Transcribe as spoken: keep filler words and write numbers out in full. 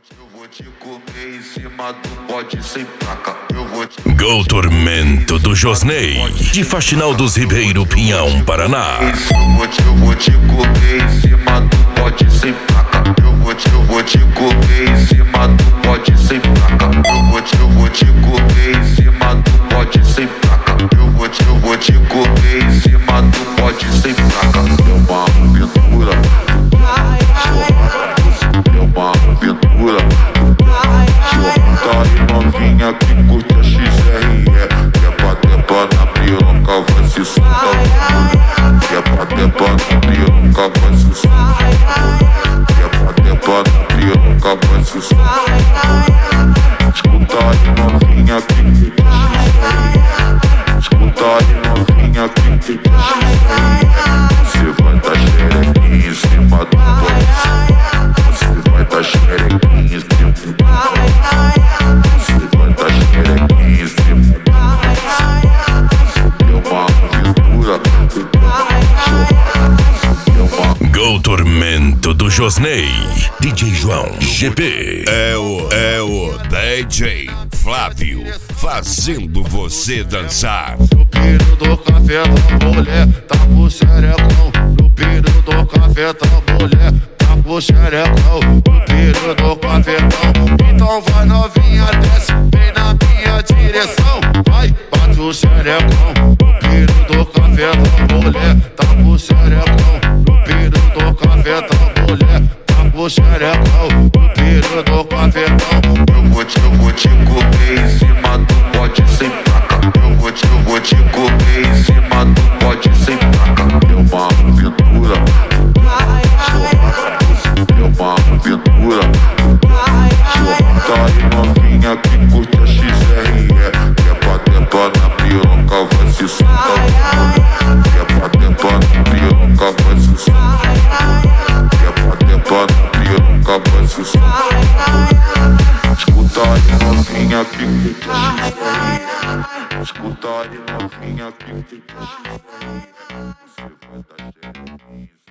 vou te comer em cima do pote sem placa. Eu vou te... Gol Tormento do Josney, de Faxinal dos Ribeiro, Pinhão, Paraná. Eu vou te, eu vou te comer em cima do pote sem placa. Eu vou te, eu vou te comer em cima do pote sem placa. Eu vou te, eu vou te comer em cima do pote sem placa. Eu vou te, eu vou te comer em cima do pote sem placa. É uma aventura. É uma aventura. Tá aí novinha que curte a X R E. Tepa, tepa na piroca, vai se soltar. Tepa, tepa na piroca, vai se soltar. Tepa, tepa na piroca, vai se soltar. Escuta aí novinha que curte a X R E. Escuta aí novinha que curte a X R E. Você vai dar xerequinha em cima do pote. Você vai dar xerequinha em cima do pote. Você vai dar xerequinha em cima do pote. É uma aventura. Gol Tormento do Josney, D J João G P. É o, é o D J Flávio, fazendo você dançar. No piro do café da mulher, tá pro xerecão. No piro do café da mulher, tá pro xerecão. No piro do cafetão. Então vai novinha, desce, vem na minha direção. Vai, bate o xerecão. No piro do café da mulher, tá pro xerecão. No piro do café da mulher, tá pro xerecão. No piro do cafetão. Eu vou te, eu vou te comer em cima do pote sem placa. Eu vou te, eu vou te comer em cima do pote sem placa. É uma aventura. É uma aventura. Tá aí novinha que curte a X R E. Tepa, tepa na piroca, vai se soltar. Tepa, tepa na piroca, vai se soltar. Tepa, tepa na piroca, vai se soltar. Escuta aí novinha que curte a X R E. Escuta aí novinha que curte a X R E. Você vai dar xerequinha.